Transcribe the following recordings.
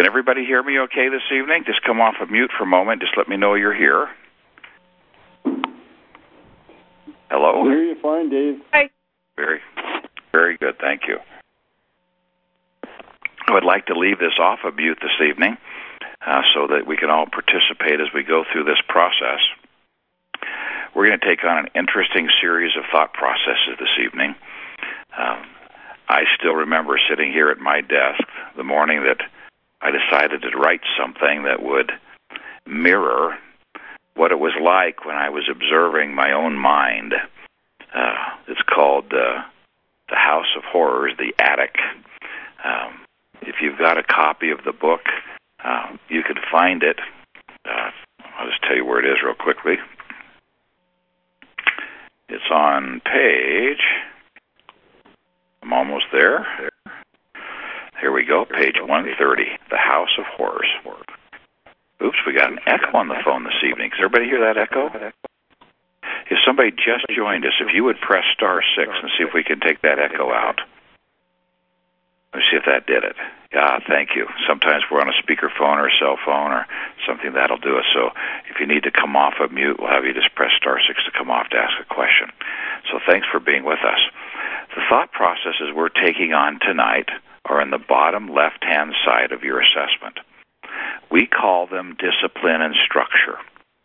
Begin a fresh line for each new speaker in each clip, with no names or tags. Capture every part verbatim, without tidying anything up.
Can everybody hear me okay this evening? Just come off of mute for a moment. Just let me know you're here. Hello?
I hear you fine, Dave.
Hi.
Very, very good. Thank you. I would like to leave this off of mute this evening uh, so that we can all participate as we go through this process. We're going to take on an interesting series of thought processes this evening. Um, I still remember sitting here at my desk the morning that I decided to write something that would mirror what it was like when I was observing my own mind. Uh, it's called uh, The House of Horrors, The Attic. Um, if you've got a copy of the book, uh, you can find it. Uh, I'll just tell you where it is real quickly. It's on page... I'm almost there. Here we go, page one thirty, The House of Horrors. Oops, we got an echo on the phone this evening. Does everybody hear that echo? If somebody just joined us, if you would press star six and see if we can take that echo out. Let's see if that did it. Yeah, thank you. Sometimes we're on a speakerphone or a cell phone or something that'll do it. So if you need to come off of mute, we'll have you just press star six to come off to ask a question. So thanks for being with us. The thought processes we're taking on tonight are in the bottom left-hand side of your assessment. We call them discipline and structure.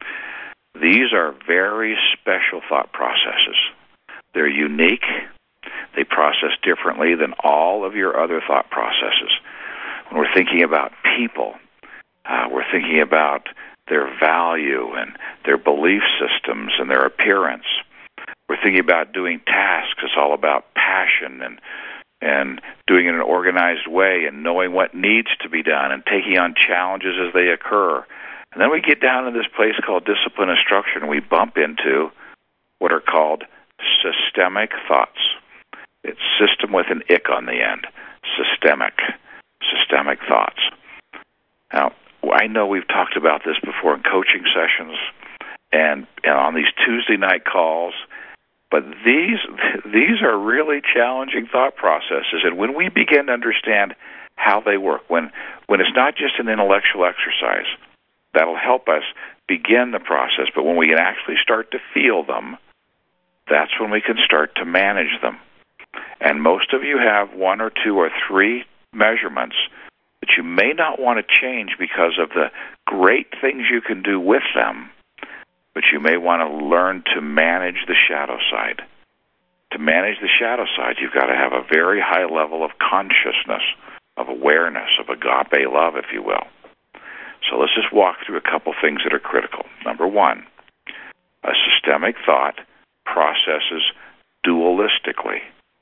These are very special thought processes. They're unique. They process differently than all of your other thought processes. When we're thinking about people, uh, we're thinking about their value and their belief systems and their appearance. We're thinking about doing tasks. It's all about passion and and doing it in an organized way and knowing what needs to be done and taking on challenges as they occur. And then we get down to this place called discipline and structure, and we bump into what are called systemic thoughts. It's system with an ick on the end. Systemic. Systemic thoughts. Now, I know we've talked about this before in coaching sessions and, and on these Tuesday night calls, but these these are really challenging thought processes. And when we begin to understand how they work, when when it's not just an intellectual exercise, that'll help us begin the process. But when we can actually start to feel them, that's when we can start to manage them. And most of you have one or two or three measurements that you may not want to change because of the great things you can do with them, but you may want to learn to manage the shadow side. To manage the shadow side, you've got to have a very high level of consciousness, of awareness, of agape love, if you will. So let's just walk through a couple things that are critical. Number one, a systemic thought processes dualistically.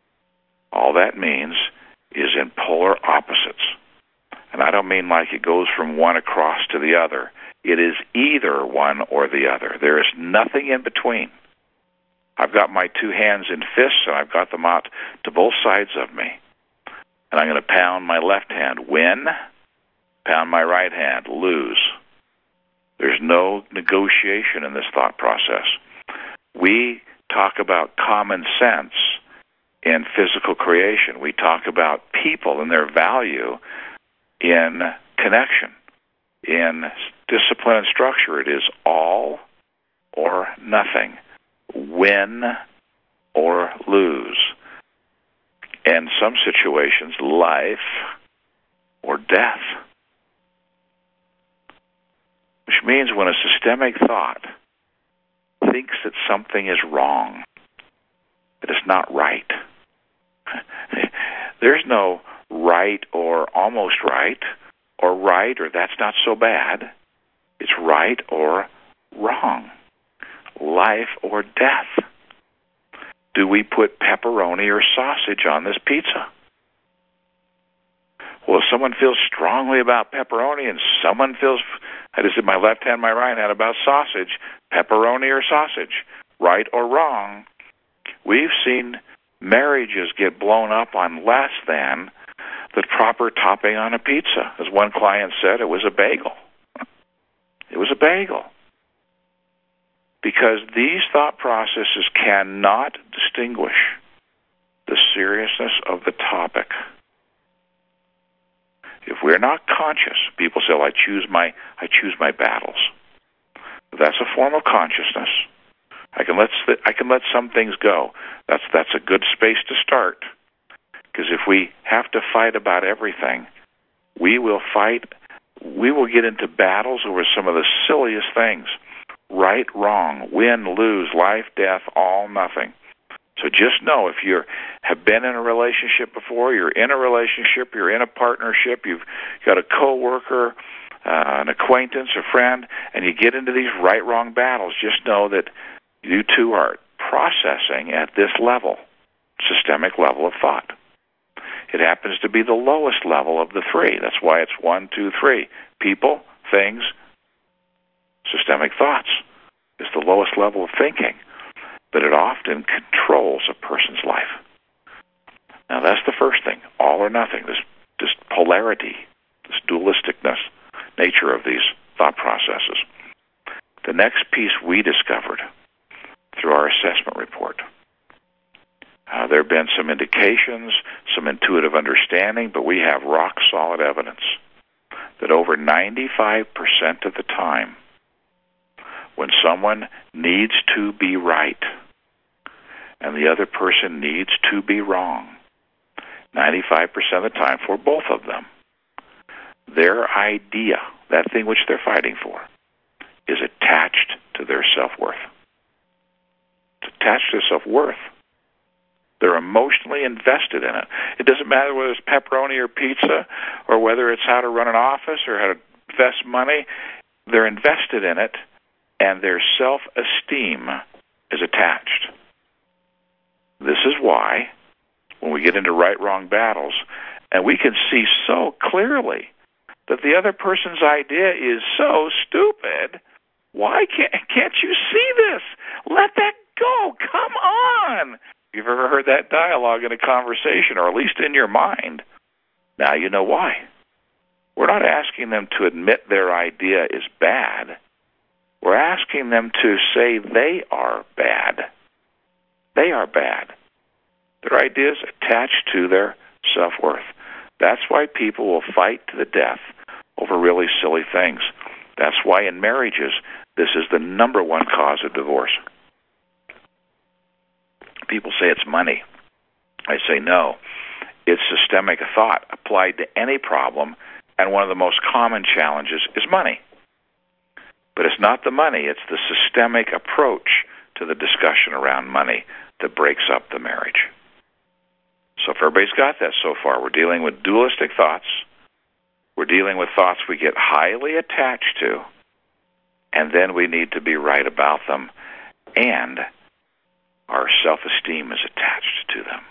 All that means is in polar opposites. And I don't mean like it goes from one across to the other. It is either one or the other. There is nothing in between. I've got my two hands in fists, and I've got them out to both sides of me. And I'm going to pound my left hand, win, pound my right hand, lose. There's no negotiation in this thought process. We talk about common sense in physical creation. We talk about people and their value in connection. In discipline and structure, it is all or nothing, win or lose. In some situations, life or death. Which means when a systemic thought thinks that something is wrong, that it's not right, there's no right or almost right, or right or that's not so bad. It's right or wrong. Life or death. Do we put pepperoni or sausage on this pizza? Well, if someone feels strongly about pepperoni and someone feels, I just did my left hand, my right hand about sausage, pepperoni or sausage, right or wrong, we've seen marriages get blown up on less than the proper topping on a pizza. As one client said, it was a bagel. It was a bagel. Because these thought processes cannot distinguish the seriousness of the topic. If we're not conscious, people say, well, I choose my I choose my battles. That's a form of consciousness. I can let I can let some things go. That's that's a good space to start. Because if we have to fight about everything, we will fight. We will get into battles over some of the silliest things: right, wrong, win, lose, life, death, all, nothing. So just know, if you have been in a relationship before, you're in a relationship, you're in a partnership, you've got a coworker, uh, an acquaintance, a friend, and you get into these right-wrong battles, just know that you two are processing at this level, systemic level of thought. It happens to be the lowest level of the three. That's why it's one, two, three. People, things, systemic thoughts is the lowest level of thinking. But it often controls a person's life. Now, that's the first thing, all or nothing, this, this polarity, this dualisticness, nature of these thought processes. The next piece we discovered through our assessment report, uh, there have been some indications, some intuitive understanding, but we have rock-solid evidence that over ninety-five percent of the time, when someone needs to be right and the other person needs to be wrong, ninety-five percent of the time for both of them, their idea, that thing which they're fighting for, is attached to their self-worth. It's attached to their self-worth. They're emotionally invested in it. It doesn't matter whether it's pepperoni or pizza or whether it's how to run an office or how to invest money. They're invested in it, and their self-esteem is attached. This is why, when we get into right-wrong battles, and we can see so clearly that the other person's idea is so stupid, why can't, can't you see this? Let that go. Come on. You've ever heard that dialogue in a conversation, or at least in your mind? Now you know why. We're not asking them to admit their idea is bad. We're asking them to say they are bad. They are bad. Their ideas attached to their self-worth. That's why people will fight to the death over really silly things. That's why in marriages, this is the number one cause of divorce. People say it's money. I say no. It's systemic thought applied to any problem, and one of the most common challenges is money. But it's not the money, it's the systemic approach to the discussion around money that breaks up the marriage. So if everybody's got that so far, we're dealing with dualistic thoughts, we're dealing with thoughts we get highly attached to, and then we need to be right about them, and our self-esteem is attached to them.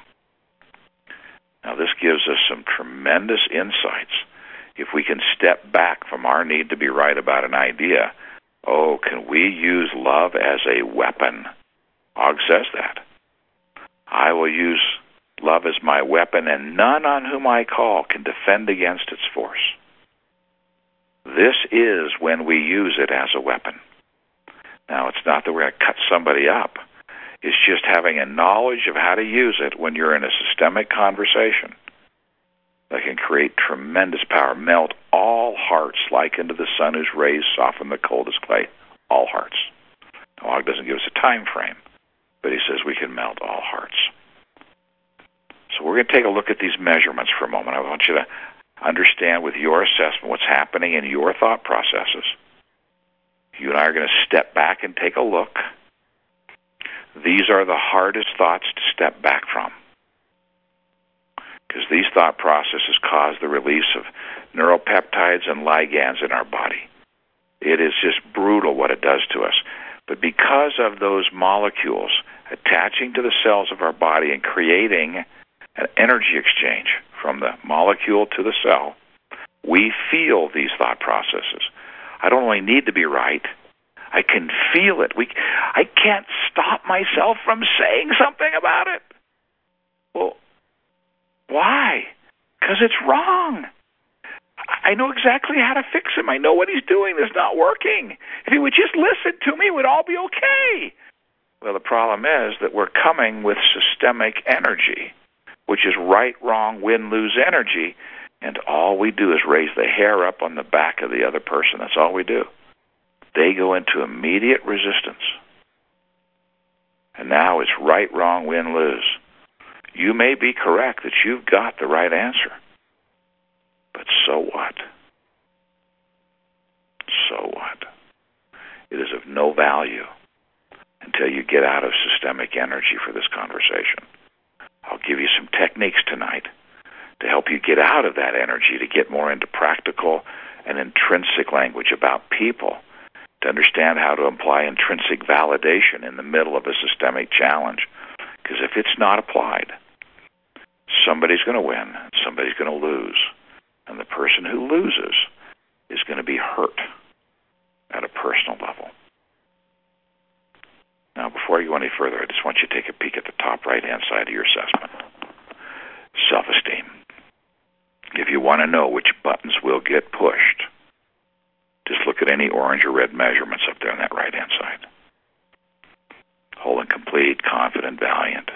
Now this gives us some tremendous insights. If we can step back from our need to be right about an idea, oh, can we use love as a weapon? Og says that. I will use love as my weapon, and none on whom I call can defend against its force. This is when we use it as a weapon. Now, it's not that we're going to cut somebody up. It's just having a knowledge of how to use it when you're in a systemic conversation that can create tremendous power, melt all hearts like into the sun whose rays soften the coldest clay. All hearts. Now, Og doesn't give us a time frame, but he says we can melt all hearts. So we're going to take a look at these measurements for a moment. I want you to understand with your assessment what's happening in your thought processes. You and I are going to step back and take a look. These are the hardest thoughts to step back from, because these thought processes cause the release of neuropeptides and ligands in our body. It is just brutal what it does to us. But because of those molecules attaching to the cells of our body and creating an energy exchange from the molecule to the cell, we feel these thought processes. I don't only need to be right, I can feel it. We, I can't stop myself from saying something about it. Well, why? Because it's wrong. I know exactly how to fix him. I know what he's doing that's not working. If he would just listen to me, it would all be okay. Well, the problem is that we're coming with systemic energy, which is right, wrong, win, lose energy, And all we do is raise the hair up on the back of the other person. That's all we do. They go into immediate resistance. And now it's right, wrong, win, lose. You may be correct that you've got the right answer. But so what? So what? It is of no value until you get out of systemic energy for this conversation. I'll give you some techniques tonight to help you get out of that energy, to get more into practical and intrinsic language about people, to understand how to apply intrinsic validation in the middle of a systemic challenge. Because if it's not applied, somebody's going to win, somebody's going to lose. And the person who loses is going to be hurt at a personal level. Now, before I go any further, I just want you to take a peek at the top right-hand side of your assessment. Self-esteem. If you want to know which buttons will get pushed, just look at any orange or red measurements up there on that right-hand side. Whole and complete, confident, valiant,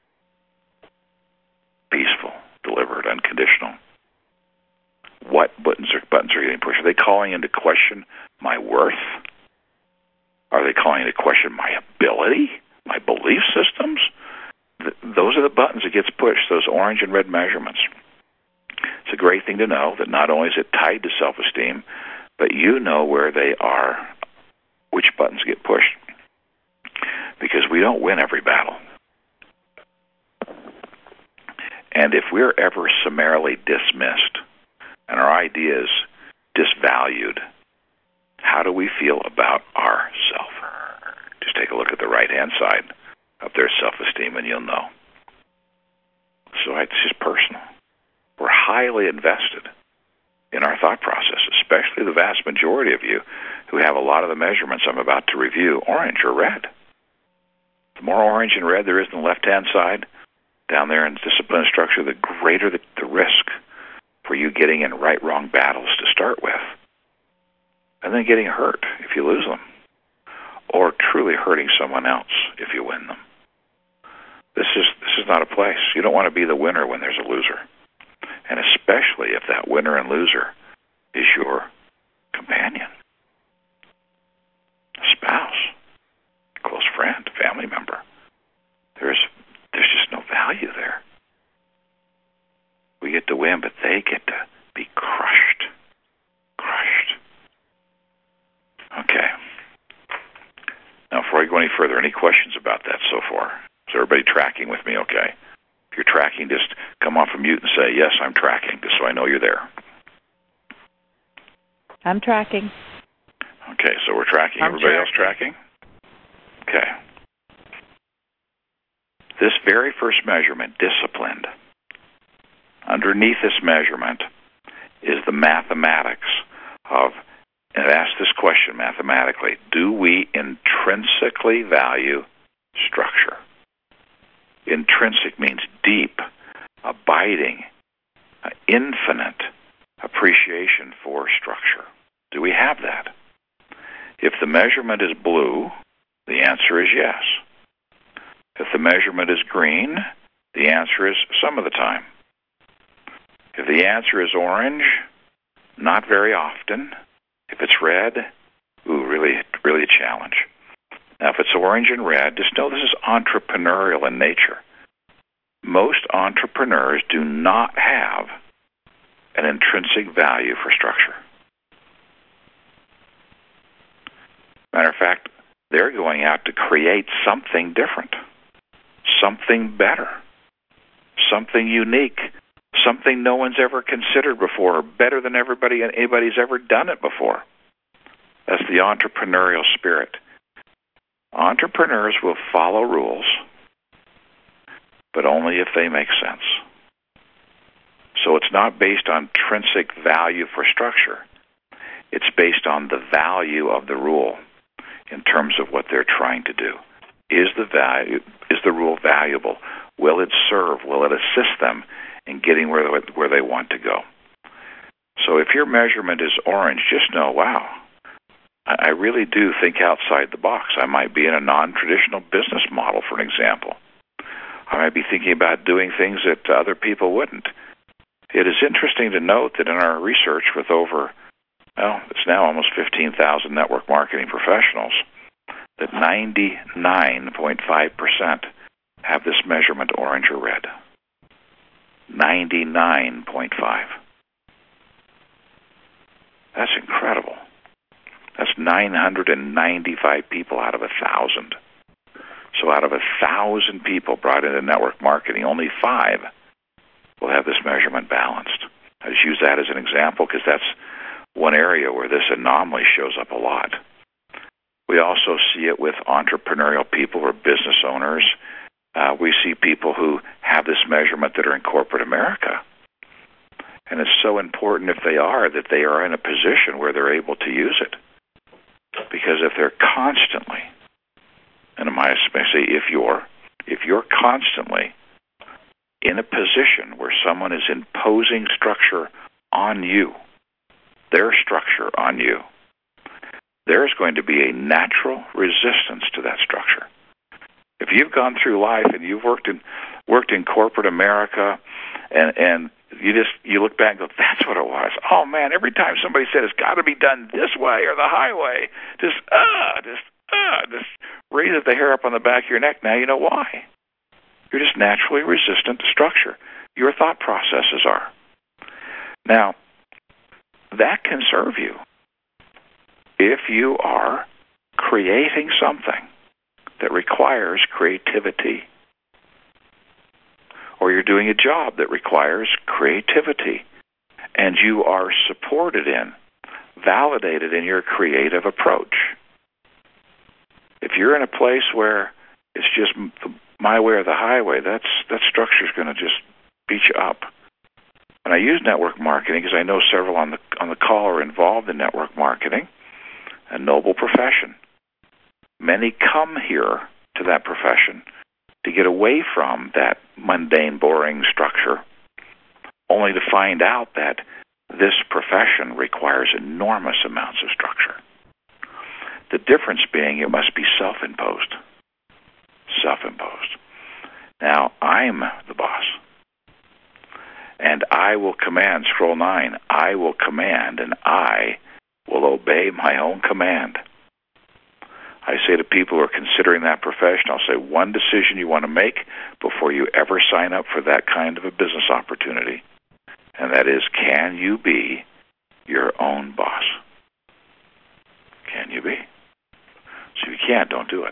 peaceful, deliberate, unconditional. What buttons are buttons are getting pushed? Are they calling into question my worth? Are they calling into question my ability, my belief systems? Th- those are the buttons that gets pushed, those orange and red measurements. It's a great thing to know that not only is it tied to self-esteem, but you know where they are, which buttons get pushed. Because we don't win every battle. And if we're ever summarily dismissed and our ideas disvalued, how do we feel about ourself? Just take a look at the right-hand side of their self-esteem and you'll know. So it's just personal. We're highly invested in our thought process, especially the vast majority of you who have a lot of the measurements I'm about to review, orange or red. The more orange and red there is on the left-hand side, down there in discipline and structure, the greater the, the risk for you getting in right-wrong battles to start with, and then getting hurt if you lose them, or truly hurting someone else if you win them. This is this is not a place. You don't want to be the winner when there's a loser, and especially if that winner and loser is your companion, a spouse, a close friend, family member. There's there's just no value there. We get to win, but they get to be crushed. Crushed. Okay. Now, before I go any further, any questions about that so far? Is everybody tracking with me okay? If you're tracking, just come off of mute and say, yes, I'm tracking, just so I know you're there.
I'm tracking.
Okay, so we're tracking.
I'm
Everybody
tracking.
else tracking? Okay. This very first measurement, disciplined, underneath this measurement is the mathematics of, and I've asked this question mathematically, do we intrinsically value structure? Intrinsic means deep, abiding, uh, infinite appreciation for structure. Do we have that? If the measurement is blue, the answer is yes. If the measurement is green, the answer is some of the time. If the answer is orange, not very often. If it's red, ooh, really, really a challenge. Now, if it's orange and red, just know this is entrepreneurial in nature. Most entrepreneurs do not have an intrinsic value for structure. Matter of fact, they're going out to create something different, something better, something unique, something no one's ever considered before, or better than everybody and anybody's ever done it before. That's the entrepreneurial spirit. Entrepreneurs will follow rules, but only if they make sense. So it's not based on intrinsic value for structure. It's based on the value of the rule in terms of what they're trying to do. Is the value, is the rule valuable? Will it serve? Will it assist them in getting where they, where they want to go? So if your measurement is orange, just know, wow, I really do think outside the box. I might be in a non-traditional business model, for an example. I might be thinking about doing things that other people wouldn't. It is interesting to note that in our research with over, well, it's now almost fifteen thousand network marketing professionals, that ninety-nine point five percent have this measurement orange or red. ninety-nine point five. That's incredible. That's nine hundred ninety-five people out of one thousand. So out of one thousand people brought into network marketing, only five will have this measurement balanced. I just use that as an example because that's one area where this anomaly shows up a lot. We also see it with entrepreneurial people or business owners. Uh, we see people who have this measurement that are in corporate America. And it's so important if they are that they are in a position where they're able to use it. Because if they're constantly, and I say if you're, if you're constantly in a position where someone is imposing structure on you, their structure on you, there's going to be a natural resistance to that structure. If you've gone through life and you've worked in worked in corporate America, and and you just you look back and go, that's what it was. Oh man, every time somebody said it's got to be done this way or the highway, just ah, uh, just ah, uh, just raises the hair up on the back of your neck. Now you know why. You're just naturally resistant to structure. Your thought processes are. Now, that can serve you if you are creating something that requires creativity, or you're doing a job that requires creativity, and you are supported in, validated in your creative approach. If you're in a place where it's just my way or the highway, that's that structure's going to just beat you up. And I use network marketing because I know several on the on the call are involved in network marketing, a noble profession. Many come here to that profession to get away from that mundane, boring structure, only to find out that this profession requires enormous amounts of structure. The difference being it must be self-imposed. Self-imposed. Now, I'm the boss. And I will command, scroll nine, I will command and I will obey my own command. I say to people who are considering that profession, I'll say one decision you want to make before you ever sign up for that kind of a business opportunity, and that is, can you be your own boss? Can you be? So if you can't, don't do it.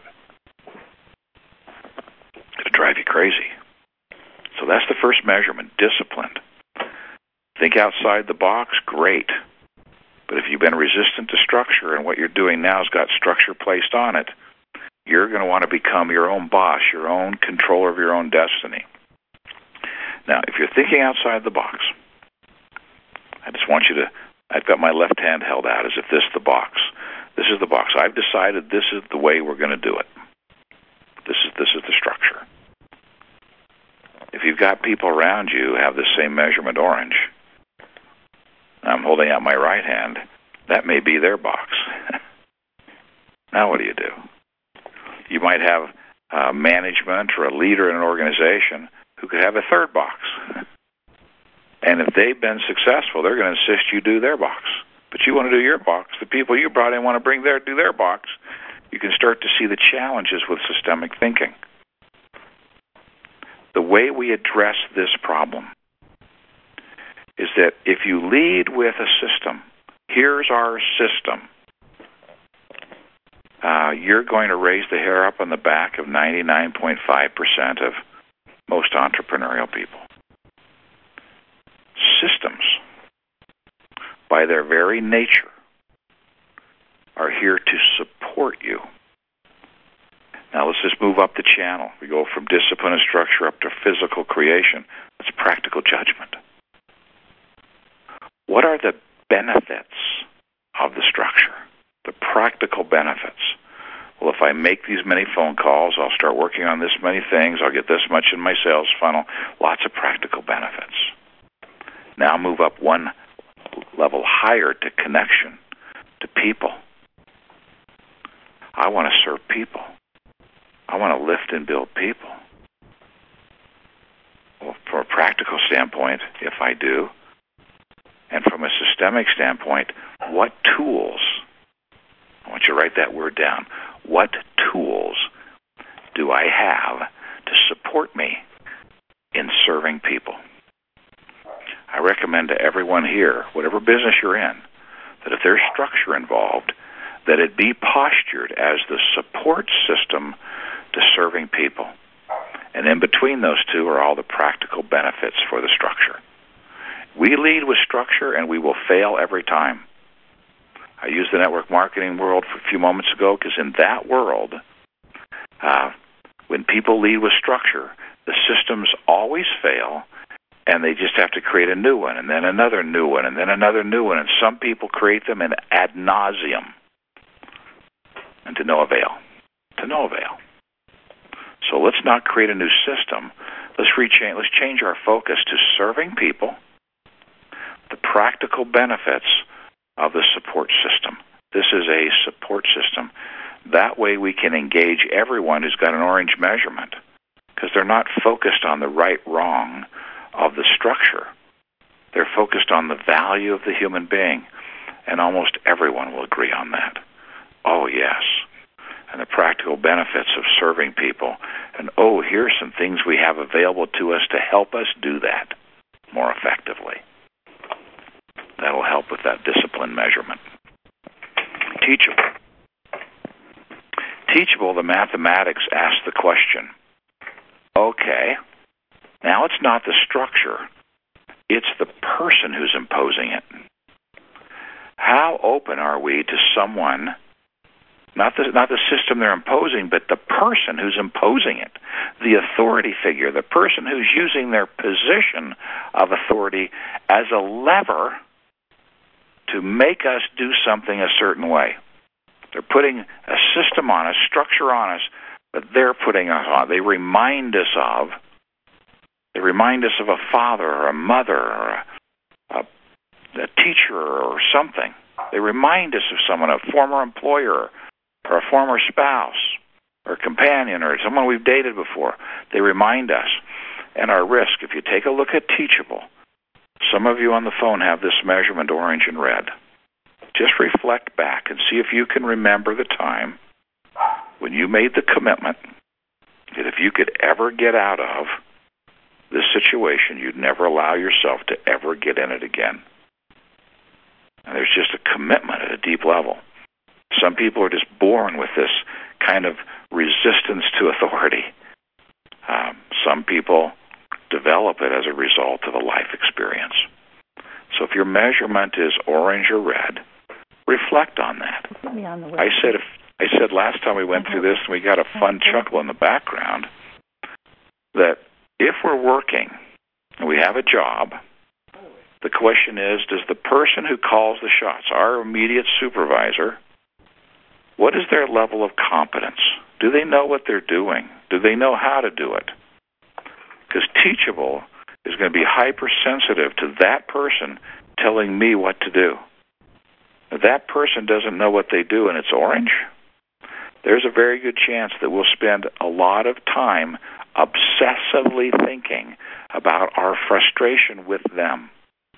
It'll drive you crazy. So that's the first measurement, disciplined. Think outside the box, great. But if you've been resistant to structure and what you're doing now has got structure placed on it, you're going to want to become your own boss, your own controller of your own destiny. Now, if you're thinking outside the box, I just want you to, I've got my left hand held out as if this is the box. This is the box. I've decided this is the way we're going to do it. This is this is the structure. If you've got people around you who have the same measurement orange, I'm holding out my right hand, that may be their box. Now what do you do? You might have uh, management or a leader in an organization who could have a third box. And if they've been successful, they're going to insist you do their box. But you want to do your box. The people you brought in want to bring their do their box. You can start to see the challenges with systemic thinking. The way we address this problem is that if you lead with a system, here's our system, uh, you're going to raise the hair up on the back of ninety-nine point five percent of most entrepreneurial people. Systems, by their very nature, are here to support you. Now let's just move up the channel. We go from discipline and structure up to physical creation. That's practical judgment. What are the benefits of the structure? The practical benefits. Well, if I make these many phone calls, I'll start working on this many things, I'll get this much in my sales funnel. Lots of practical benefits. Now move up one level higher to connection, to people. I want to serve people. I want to lift and build people. Well, from a practical standpoint, standpoint, if I do, and from a systemic standpoint, what tools, I want you to write that word down, what tools do I have to support me in serving people? I recommend to everyone here, whatever business you're in, that if there's structure involved, that it be postured as the support system to serving people. And in between those two are all the practical benefits for the structure. We lead with structure, and we will fail every time. I used the network marketing world for a few moments ago because in that world, uh, when people lead with structure, the systems always fail, and they just have to create a new one, and then another new one, and then another new one, and some people create them in ad nauseum, and to no avail. To no avail. So let's not create a new system. Let's rechange. Let's change our focus to serving people, the practical benefits of the support system. This is a support system. That way we can engage everyone who's got an orange measurement, because they're not focused on the right, wrong of the structure. They're focused on the value of the human being, and almost everyone will agree on that. Oh, yes. And the practical benefits of serving people. And, oh, here's some things we have available to us to help us do that more effectively. That'll help with that discipline measurement. Teachable. Teachable, the mathematics asks the question, okay, now it's not the structure, it's the person who's imposing it. How open are we to someone, not the, not the system they're imposing, but the person who's imposing it, the authority figure, the person who's using their position of authority as a lever to make us do something a certain way. They're putting a system on us, structure on us, but they're putting us on. They remind us of, they remind us of a father or a mother or a, a, a teacher or something. They remind us of someone, a former employer or a former spouse or a companion or someone we've dated before. They remind us. And our risk, if you take a look at Teachable, some of you on the phone have this measurement, orange and red. Just reflect back and see if you can remember the time when you made the commitment that if you could ever get out of this situation, you'd never allow yourself to ever get in it again. And there's just a commitment at a deep level. Some people are just born with this kind of resistance to authority. Um, some people develop it as a result of a life experience. So if your measurement is orange or red, reflect on that.
On
I said if I said last time we went through this and we got a fun chuckle in the background, that if we're working and we have a job, the question is, does the person who calls the shots, our immediate supervisor, what is their level of competence? Do they know what they're doing? Do they know how to do it? Because Teachable is going to be hypersensitive to that person telling me what to do. If that person doesn't know what they do and it's orange, there's a very good chance that we'll spend a lot of time obsessively thinking about our frustration with them.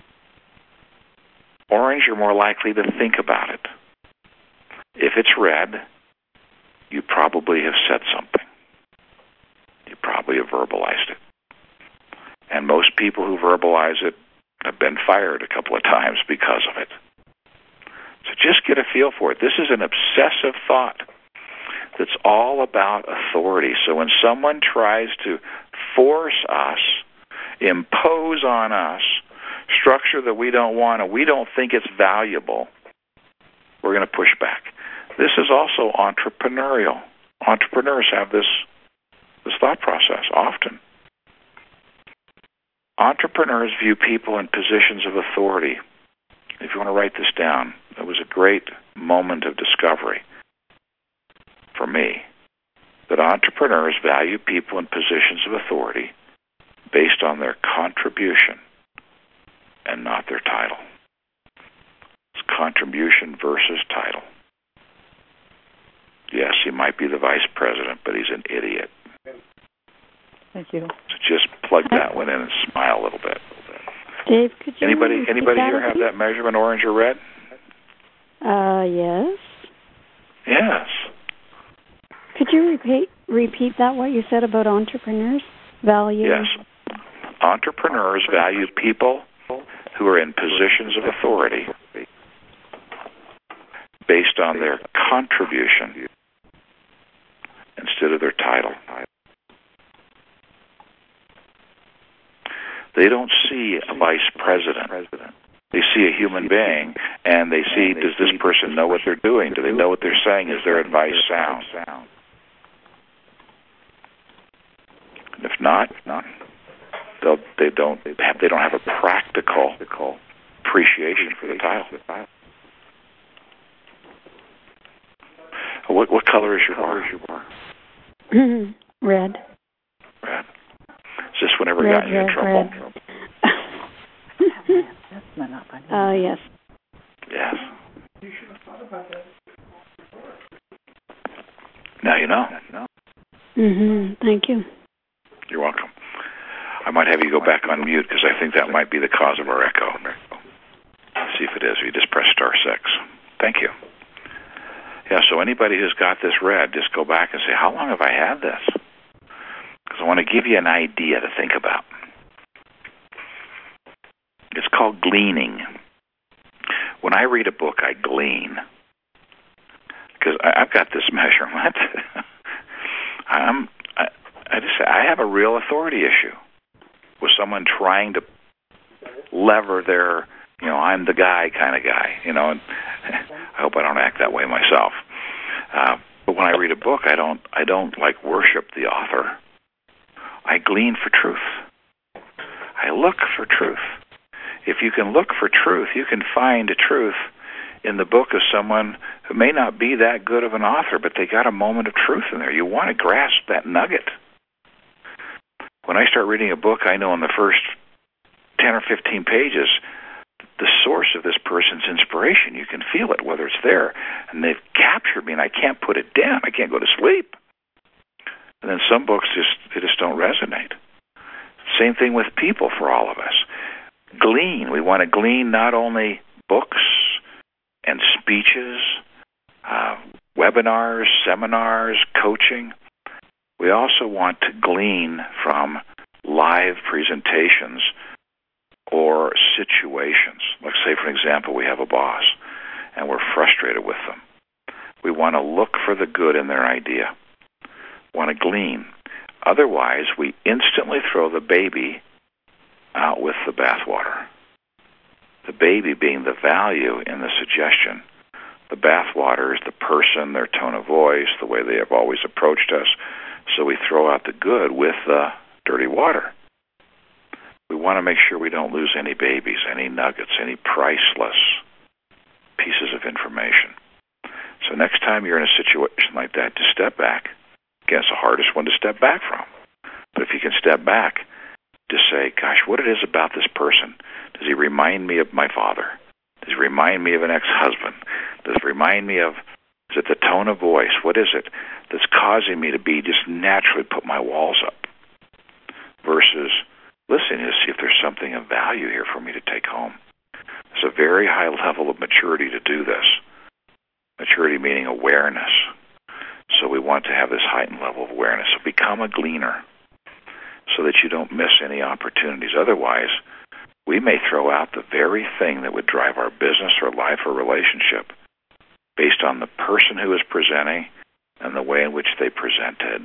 Orange, you're more likely to think about it. If it's red, you probably have said something. You probably have verbalized it. And most people who verbalize it have been fired a couple of times because of it. So just get a feel for it. This is an obsessive thought that's all about authority. So when someone tries to force us, impose on us, structure that we don't want and we don't think it's valuable, we're going to push back. This is also entrepreneurial. Entrepreneurs have this, this thought process often. Entrepreneurs view people in positions of authority. If you want to write this down, it was a great moment of discovery for me, that entrepreneurs value people in positions of authority based on their contribution and not their title. It's contribution versus title. Yes, he might be the vice president, but he's an idiot.
Thank you.
So just plug that one in and smile a little bit.
Dave, could you
Anybody anybody
that
here have that measurement, orange or red?
Uh, yes.
Yes.
Could you repeat repeat that, what you said about entrepreneurs? Value?
Yes. Entrepreneurs value people who are in positions of authority based on their contribution instead of their title. They don't see a vice president. They see a human being, and they see, does this person know what they're doing? Do they know what they're saying? Is their advice sound? And if not, they'll, they don't have, they don't have a practical appreciation for the title. What what color is your bar?
Red.
Red. Is this whenever
red,
got you
red,
in trouble?
Oh, uh, yes.
Yes. Now you know.
Mm-hmm. Thank you.
You're welcome. I might have you go back on mute because I think that might be the cause of our echo. Let's see if it is. You just press star six. Thank you. Yeah, so anybody who's got this red, just go back and say, how long have I had this? Because I want to give you an idea to think about. It's called gleaning. When I read a book, I glean. Because I've got this measurement. I'm, I, I just I have a real authority issue with someone trying to lever their, you know, I'm the guy kind of guy, you know, and I hope I don't act that way myself. Uh, but when I read a book, I don't, I don't like worship the author. I glean for truth. I look for truth. If you can look for truth, you can find a truth in the book of someone who may not be that good of an author, but they got a moment of truth in there. You want to grasp that nugget. When I start reading a book, I know in the first ten or fifteen pages, the source of this person's inspiration, you can feel it, whether it's there. And they've captured me, and I can't put it down. I can't go to sleep. And then some books just, they just don't resonate. Same thing with people for all of us. Glean. We want to glean not only books and speeches, uh, webinars, seminars, coaching. We also want to glean from live presentations or situations. Like, say, for example, we have a boss and we're frustrated with them. We want to look for the good in their idea. Want to glean. Otherwise, we instantly throw the baby out with the bathwater. The baby being the value in the suggestion. The bathwater is the person, their tone of voice, the way they have always approached us. So we throw out the good with the dirty water. We want to make sure we don't lose any babies, any nuggets, any priceless pieces of information. So next time you're in a situation like that, just step back. Again, it's the hardest one to step back from. But if you can step back, just say, gosh, what it is about this person. Does he remind me of my father? Does he remind me of an ex-husband? Does it remind me of, is it the tone of voice? What is it that's causing me to be just naturally put my walls up? Versus listening to see if there's something of value here for me to take home. It's a very high level of maturity to do this. Maturity meaning awareness. So we want to have this heightened level of awareness. So become a gleaner so that you don't miss any opportunities. Otherwise, we may throw out the very thing that would drive our business or life or relationship based on the person who is presenting and the way in which they presented.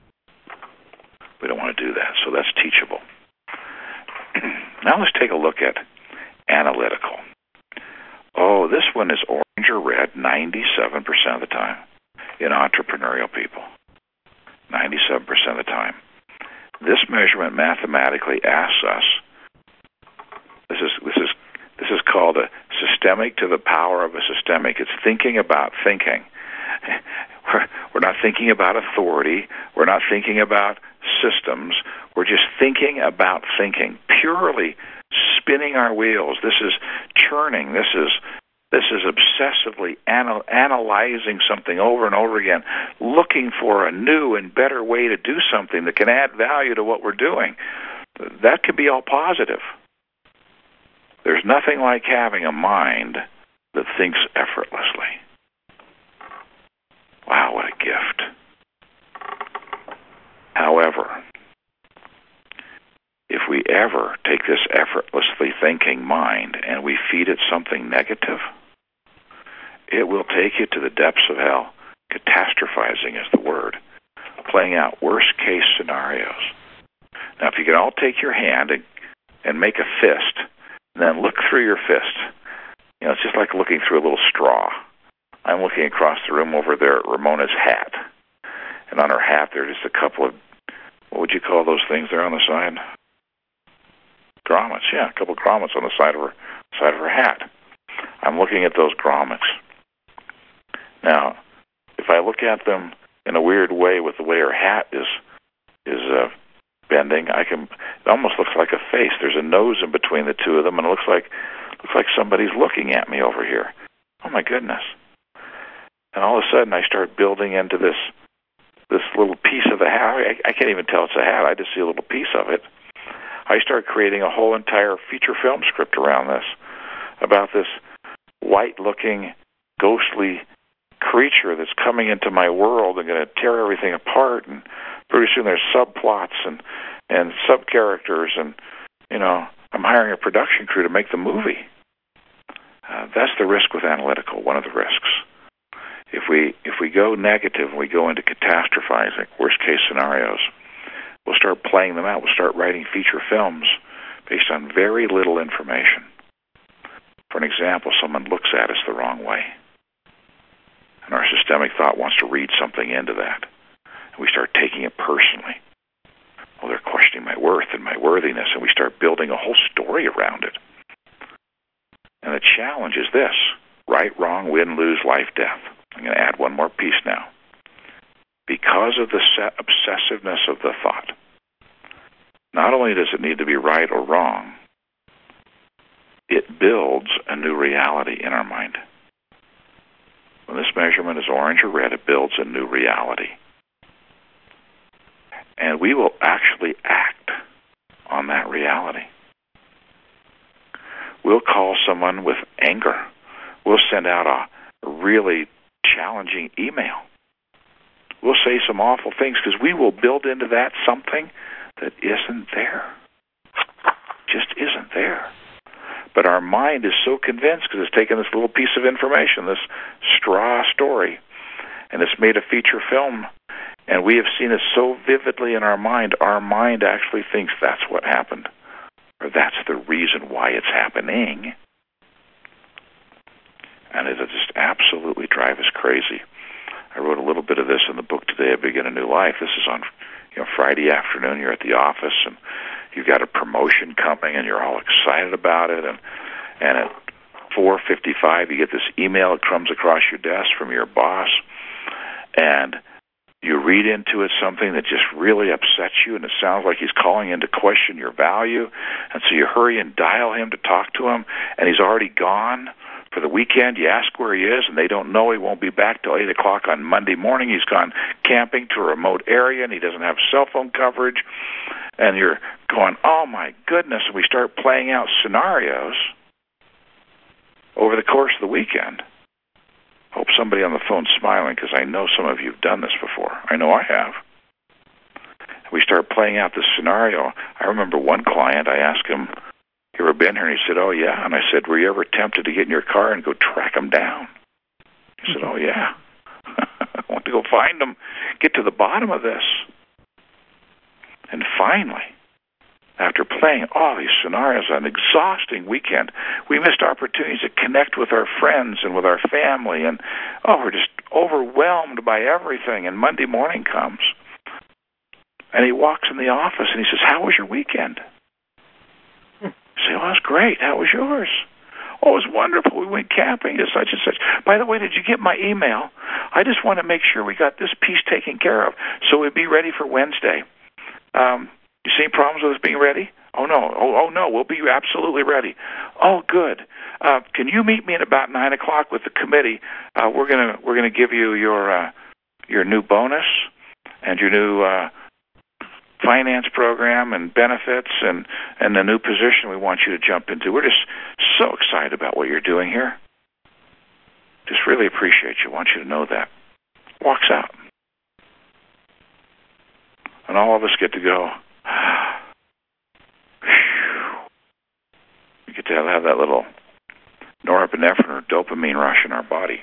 We don't want to do that. So that's teachable. Now let's take a look at analytical. Oh, this one is orange or red ninety-seven percent of the time in entrepreneurial people. ninety-seven percent of the time. This measurement mathematically asks us, this is this is this is called a systemic to the power of a systemic. It's thinking about thinking. We're, we're not thinking about authority. We're not thinking about systems. We're just thinking about thinking, purely spinning our wheels. This is churning. This is this is obsessively anal- analyzing something over and over again, looking for a new and better way to do something that can add value to what we're doing. That could be all positive. There's nothing like having a mind that thinks effortlessly. Wow, what a gift. However, if we ever take this effortlessly thinking mind and we feed it something negative, it will take you to the depths of hell. Catastrophizing is the word. Playing out worst-case scenarios. Now, if you can all take your hand and, and make a fist, and then look through your fist. You know, it's just like looking through a little straw. I'm looking across the room over there at Ramona's hat. And on her hat, there are just a couple of, what would you call those things there on the side? Grommets, yeah, a couple of grommets on the side of her side of her hat. I'm looking at those grommets. Now, if I look at them in a weird way with the way her hat is is uh, bending, I can. It almost looks like a face. There's a nose in between the two of them, and it looks like looks like somebody's looking at me over here. Oh my goodness! And all of a sudden, I start building into this this little piece of the hat. I, I can't even tell it's a hat. I just see a little piece of it. I start creating a whole entire feature film script around this, about this white-looking, ghostly creature that's coming into my world and going to tear everything apart. And pretty soon there's subplots and and sub-characters, and you know, I'm hiring a production crew to make the movie. Uh, that's the risk with analytical. One of the risks. If we if we go negative and we go into catastrophizing, worst-case scenarios, we'll start playing them out. We'll start writing feature films based on very little information. For an example, someone looks at us the wrong way, and our systemic thought wants to read something into that. And we start taking it personally. Well, they're questioning my worth and my worthiness, and we start building a whole story around it. And the challenge is this: right, wrong, win, lose, life, death. I'm going to add one more piece now. Because of the obsessiveness of the thought, not only does it need to be right or wrong, it builds a new reality in our mind. When this measurement is orange or red, it builds a new reality. And we will actually act on that reality. We'll call someone with anger. We'll send out a really challenging email. We'll say some awful things because we will build into that something that isn't there. Just isn't there. But our mind is so convinced because it's taken this little piece of information, this straw story, and it's made a feature film, and we have seen it so vividly in our mind, our mind actually thinks that's what happened, or that's the reason why it's happening. And it'll just absolutely drive us crazy. I wrote a little bit of this in the book today, I Begin a New Life. This is on, you know, Friday afternoon. You're at the office, and you've got a promotion coming, and you're all excited about it. And and at four fifty-five, you get this email that comes across your desk from your boss, and you read into it something that just really upsets you, and it sounds like he's calling in to question your value. And so you hurry and dial him to talk to him, and he's already gone for the weekend. You ask where he is, and they don't know. He won't be back till eight o'clock on Monday morning. He's gone camping to a remote area, and he doesn't have cell phone coverage. And you're going, oh, my goodness. And we start playing out scenarios over the course of the weekend. Hope somebody on the phone's smiling, because I know some of you have done this before. I know I have. We start playing out this scenario. I remember one client, I asked him, you ever been here? And he said, oh, yeah. And I said, were you ever tempted to get in your car and go track him down? He said, oh, yeah. I want to go find him, get to the bottom of this. And finally, after playing all these scenarios on an exhausting weekend, we missed opportunities to connect with our friends and with our family. And, oh, we're just overwhelmed by everything. And Monday morning comes, and he walks in the office, and he says, how was your weekend? I say, oh, that's great. How was yours? Oh, it was wonderful. We went camping to such and such. By the way, did you get my email? I just want to make sure we got this piece taken care of so we'd be ready for Wednesday. Um, you see any problems with us being ready? Oh, no. Oh, oh no. We'll be absolutely ready. Oh, good. Uh, can you meet me at about nine o'clock with the committee? Uh, we're gonna we're gonna give you your uh, your new bonus and your new uh, finance program and benefits and, and the new position we want you to jump into. We're just so excited about what you're doing here. Just really appreciate you. Want you to know that. Walks out. And all of us get to go, we get to have that little norepinephrine or dopamine rush in our body.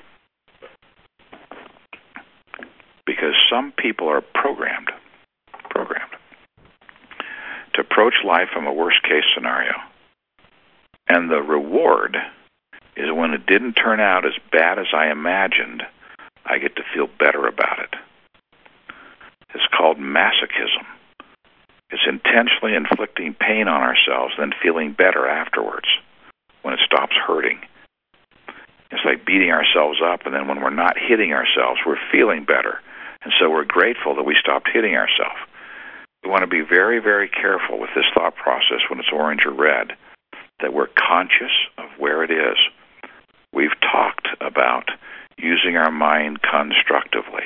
Because some people are programmed, programmed to approach life from a worst-case scenario. And the reward is when it didn't turn out as bad as I imagined, I get to feel better about it. It's called masochism. It's intentionally inflicting pain on ourselves, then feeling better afterwards when it stops hurting. It's like beating ourselves up, and then when we're not hitting ourselves, we're feeling better. And so we're grateful that we stopped hitting ourselves. We want to be very, very careful with this thought process when it's orange or red, that we're conscious of where it is. We've talked about using our mind constructively.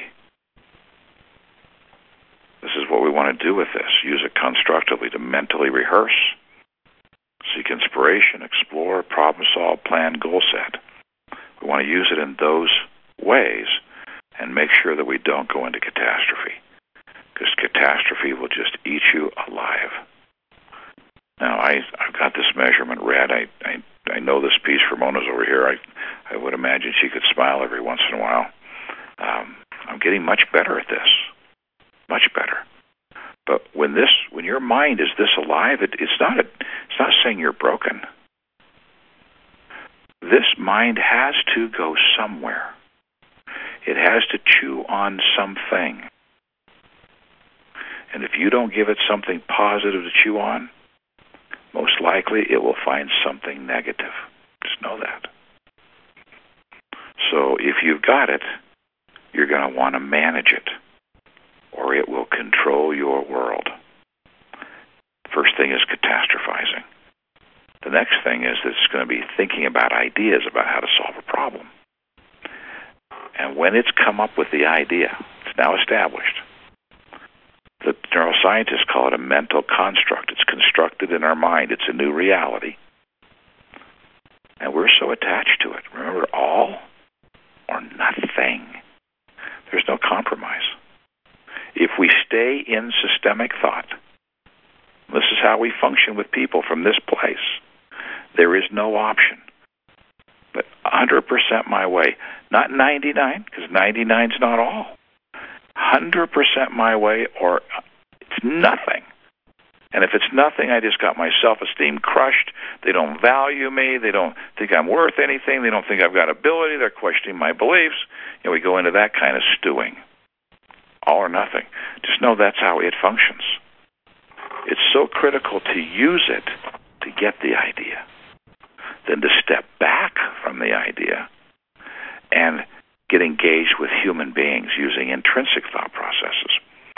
This is what we want to do with this. Use it constructively to mentally rehearse, seek inspiration, explore, problem solve, plan, goal set. We want to use it in those ways and make sure that we don't go into catastrophe, because catastrophe will just eat you alive. Now, I, I've got this measurement read. I, I, I know this piece. Ramona's over here. I, I would imagine she could smile every once in a while. Um, I'm getting much better at this, much better. But when this, when your mind is this alive, it, it's not a, it's not saying you're broken. This mind has to go somewhere. It has to chew on something. And if you don't give it something positive to chew on, most likely it will find something negative. Just know that. So if you've got it, you're going to want to manage it, or it will control your world. First thing is catastrophizing. The next thing is that it's going to be thinking about ideas about how to solve a problem. And when it's come up with the idea, it's now established. The neuroscientists call it a mental construct. It's constructed in our mind. It's a new reality. And we're so attached to it. Remember, all or nothing. There's no compromise. If we stay in systemic thought, this is how we function with people from this place, there is no option. But one hundred percent my way. Not ninety-nine, because ninety-nine is not all. one hundred percent my way, or it's nothing. And if it's nothing, I just got my self-esteem crushed. They don't value me. They don't think I'm worth anything. They don't think I've got ability. They're questioning my beliefs. You know, we go into that kind of stewing. All or nothing. Just know that's how it functions. It's so critical to use it to get the idea, than to step back from the idea and get engaged with human beings using intrinsic thought processes.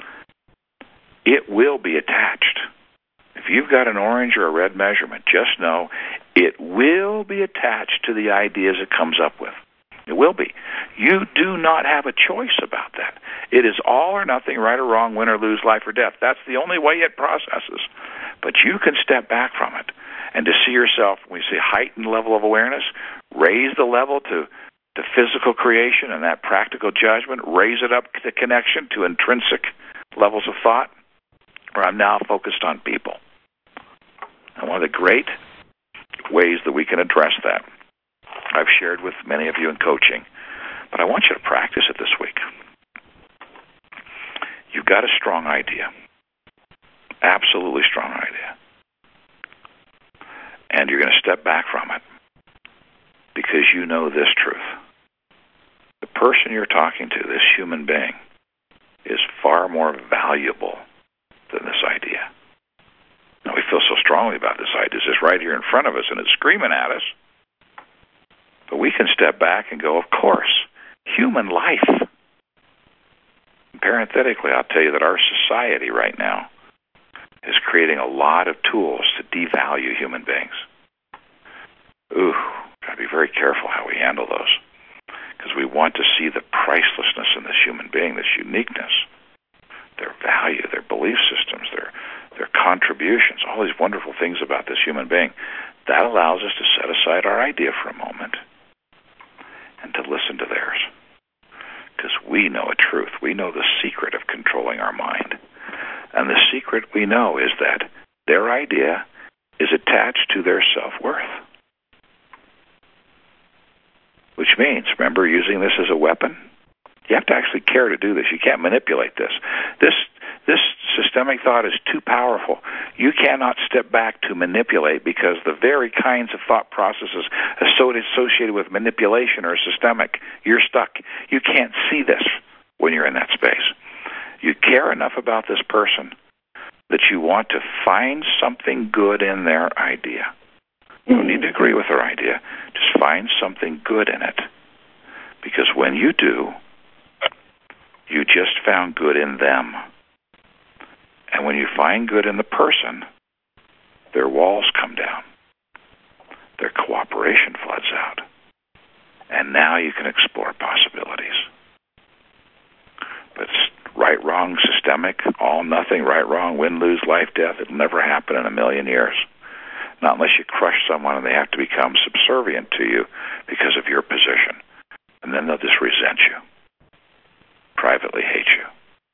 It will be attached. If you've got an orange or a red measurement, just know it will be attached to the ideas it comes up with. It will be. You do not have a choice about that. It is all or nothing, right or wrong, win or lose, life or death. That's the only way it processes. But you can step back from it and to see yourself, when we say heightened level of awareness, raise the level to, to physical creation and that practical judgment, raise it up to connection to intrinsic levels of thought, where I'm now focused on people. And one of the great ways that we can address that, I've shared with many of you in coaching, but I want you to practice it this week. You've got a strong idea, absolutely strong idea, and you're going to step back from it because you know this truth. The person you're talking to, this human being, is far more valuable than this idea. Now, we feel so strongly about this idea. It's just right here in front of us, and it's screaming at us. But we can step back and go, of course, human life. Parenthetically, I'll tell you that our society right now is creating a lot of tools to devalue human beings. Ooh, got to be very careful how we handle those, because we want to see the pricelessness in this human being, this uniqueness, their value, their belief systems, their contributions, all these wonderful things about this human being, that allows us to set aside our idea for a moment and to listen to theirs. Because we know a truth. We know the secret of controlling our mind. And the secret we know is that their idea is attached to their self-worth. Which means, remember, using this as a weapon? You have to actually care to do this. You can't manipulate this. This this systemic thought is too powerful. You cannot step back to manipulate because the very kinds of thought processes associated with manipulation are systemic. You're stuck. You can't see this when you're in that space. You care enough about this person that you want to find something good in their idea. You don't need to agree with their idea. Just find something good in it. Because when you do, you just found good in them. And when you find good in the person, their walls come down. Their cooperation floods out. And now you can explore possibilities. But it's right, wrong, systemic, all, nothing, right, wrong, win, lose, life, death. It'll never happen in a million years. Not unless you crush someone and they have to become subservient to you because of your position. And then they'll just resent you, privately hate you.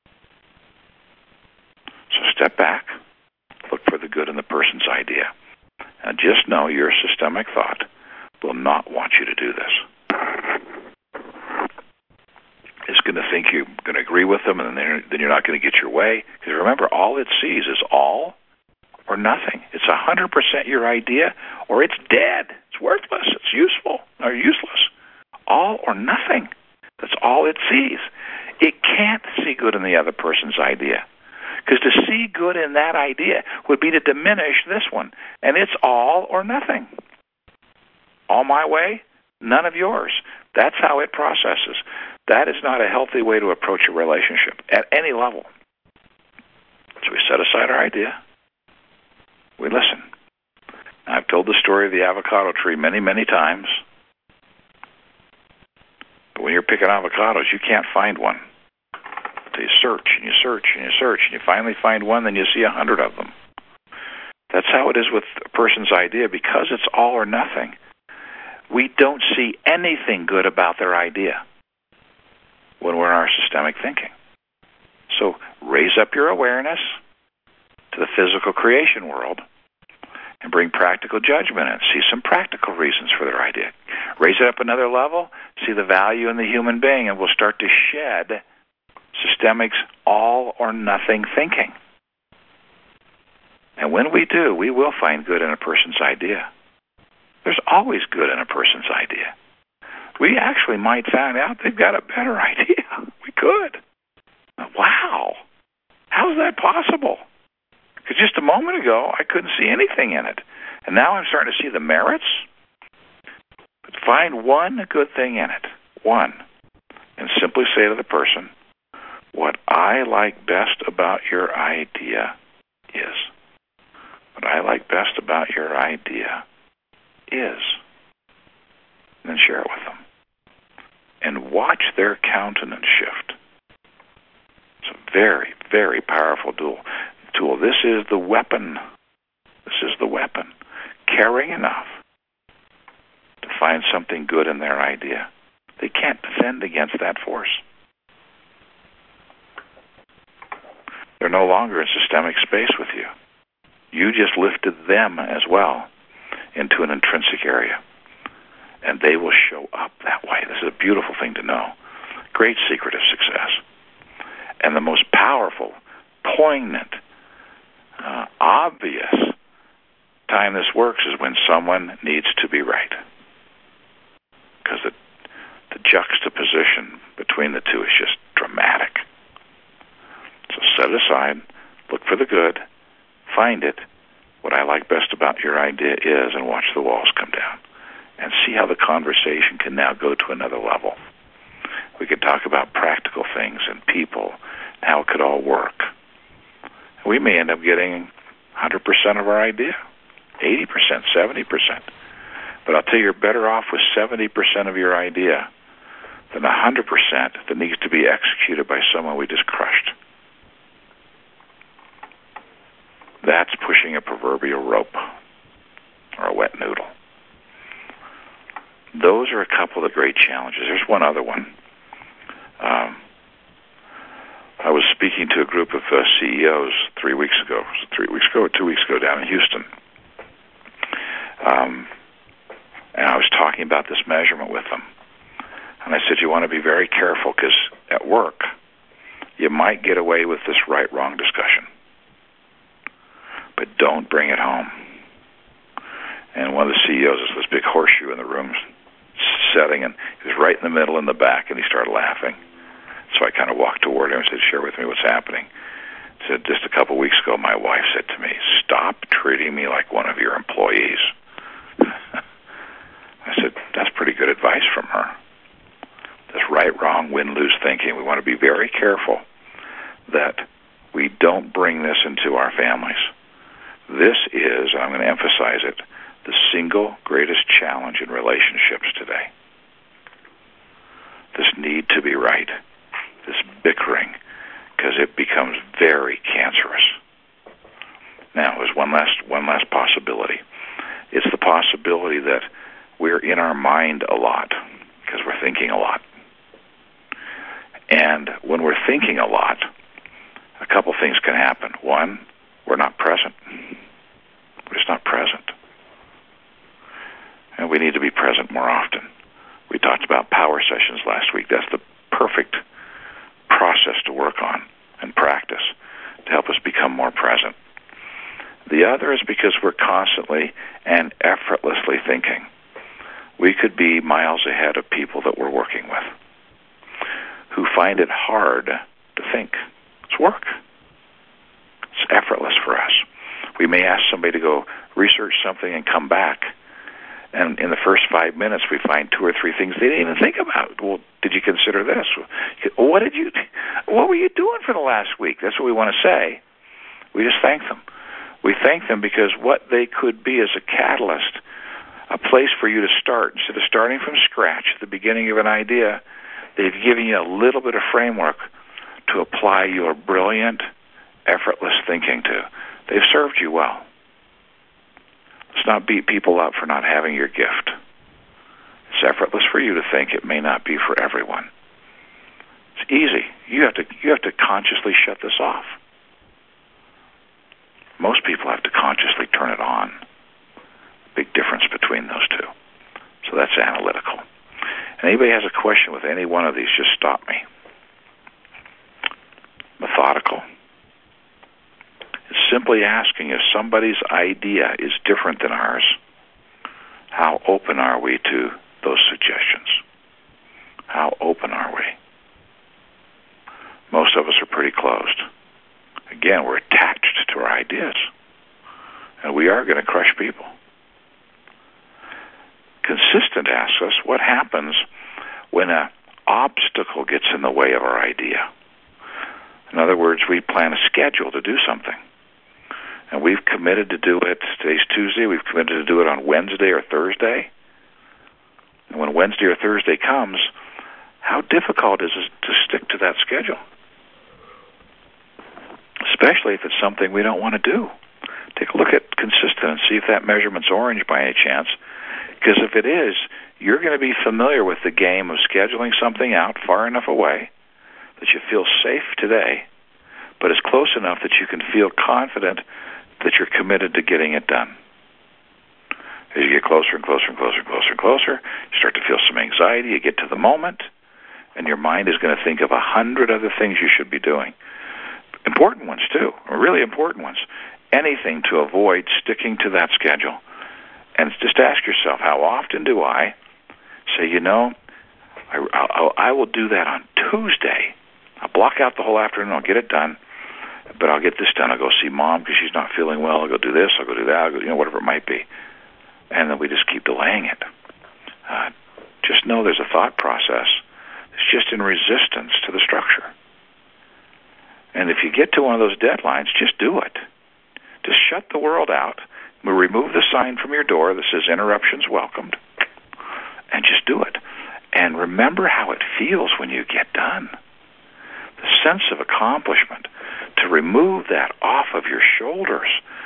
So step back, look for the good in the person's idea, and just know your systemic thought will not want you to do this. It's going to think you're going to agree with them, and then you're not going to get your way. Because remember, all it sees is all or nothing. It's one hundred percent your idea, or it's dead. It's worthless. It's useful or useless. All or nothing. That's all it sees. It can't see good in the other person's idea. Because to see good in that idea would be to diminish this one. And it's all or nothing. All my way, none of yours. That's how it processes. That is not a healthy way to approach a relationship at any level. So we set aside our idea. We listen. I've told the story of the avocado tree many, many times. But when you're picking avocados, you can't find one. So you search and you search and you search and you finally find one, then you see a hundred of them. That's how it is with a person's idea. Because it's all or nothing, we don't see anything good about their idea when we're in our systemic thinking. So raise up your awareness to the physical creation world and bring practical judgment and see some practical reasons for their idea. Raise it up another level, see the value in the human being, and we'll start to shed systemic's all or nothing thinking. And when we do, we will find good in a person's idea. There's always good in a person's idea. We actually might find out they've got a better idea. We could. Wow. How's that possible? Because just a moment ago, I couldn't see anything in it. And now I'm starting to see the merits. But find one good thing in it. One. And simply say to the person, what I like best about your idea is. What I like best about your idea is. And then share it with them. And watch their countenance shift. It's a very, very powerful tool. tool. This is the weapon. This is the weapon. Caring enough to find something good in their idea. They can't defend against that force. They're no longer in systemic space with you. You just lifted them as well into an intrinsic area. And they will show up that way. This is a beautiful thing to know. Great secret of success. And the most powerful, poignant, uh, obvious time this works is when someone needs to be right. Because the, the juxtaposition between the two is just dramatic. So set it aside, look for the good, find it. What I like best about your idea is, and watch the walls come down. And see how the conversation can now go to another level. We could talk about practical things and people, and how it could all work. We may end up getting one hundred percent of our idea, eighty percent, seventy percent. But I'll tell you, you're better off with seventy percent of your idea than one hundred percent that needs to be executed by someone we just crushed. That's pushing a proverbial rope or a wet noodle. Those are a couple of the great challenges. There's one other one. Um, I was speaking to a group of uh, C E Os three weeks ago, three weeks ago or two weeks ago down in Houston. Um, and I was talking about this measurement with them. And I said, you want to be very careful because at work, you might get away with this right-wrong discussion. But don't bring it home. And one of the C E Os is this big horseshoe in the room setting, and he was right in the middle in the back, and he started laughing. So I kind of walked toward him and said, share with me what's happening. He said, just a couple of weeks ago, my wife said to me, stop treating me like one of your employees. I said, that's pretty good advice from her. This right, wrong, win-lose thinking. We want to be very careful that we don't bring this into our families. This is, and I'm going to emphasize it, the single greatest challenge in relationships today. This need to be right, this bickering, because it becomes very cancerous. Now, there's one last one last possibility. It's the possibility that we're in our mind a lot because we're thinking a lot. And when we're thinking a lot, a couple things can happen. One, we're not present. We're just not present. And we need to be present more often. We talked about power sessions last week. That's the perfect process to work on and practice to help us become more present. The other is because we're constantly and effortlessly thinking. We could be miles ahead of people that we're working with who find it hard to think. It's work. It's effortless for us. We may ask somebody to go research something and come back, and in the first five minutes we find two or three things they didn't even think about. Well, did you consider this? What did you? What were you doing for the last week? That's what we want to say. We just thank them. We thank them because what they could be is a catalyst, a place for you to start. Instead of starting from scratch at the beginning of an idea, they've given you a little bit of framework to apply your brilliant, effortless thinking to. They've served you well. Let's not beat people up for not having your gift. It's effortless for you to think. It may not be for everyone. It's easy. You have to you have to consciously shut this off. Most people have to consciously turn it on. Big difference between those two. So that's analytical. And anybody has a question with any one of these, just stop me. Methodical. It's simply asking if somebody's idea is different than ours, how open are we to those suggestions? How open are we? Most of us are pretty closed. Again, we're attached to our ideas, and we are going to crush people. Consistent asks us, what happens when an obstacle gets in the way of our idea? In other words, we plan a schedule to do something, and we've committed to do it. Today's Tuesday. We've committed to do it on Wednesday or Thursday. And when Wednesday or Thursday comes, how difficult is it to stick to that schedule? Especially if it's something we don't want to do. Take a look at consistent and see if that measurement's orange by any chance. Because if it is, you're going to be familiar with the game of scheduling something out far enough away that you feel safe today, but it's close enough that you can feel confident that you're committed to getting it done. As you get closer and closer and closer and closer and closer, you start to feel some anxiety. You get to the moment, and your mind is going to think of a hundred other things you should be doing. Important ones, too, really important ones. Anything to avoid sticking to that schedule. And just ask yourself, how often do I say, you know, I, I, I will do that on Tuesday. I'll block out the whole afternoon. I'll get it done. But I'll get this done. I'll go see Mom because she's not feeling well. I'll go do this. I'll go do that. I'll go, you know, whatever it might be. And then we just keep delaying it. Uh, just know there's a thought process. It's just in resistance to the structure. And if you get to one of those deadlines, just do it. Just shut the world out. We'll remove the sign from your door that says interruptions welcomed. And just do it. And remember how it feels when you get done. The sense of accomplishment. To remove that off of your shoulders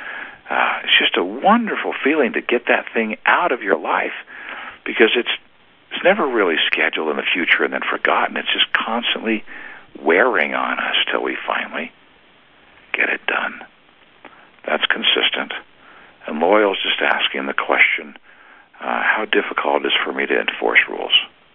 Uh, it's just a wonderful feeling to get that thing out of your life, because it's it's never really scheduled in the future and then forgotten. It's just constantly wearing on us till we finally get it done. That's consistent. And loyal is just asking the question, uh, how difficult it is for me to enforce rules.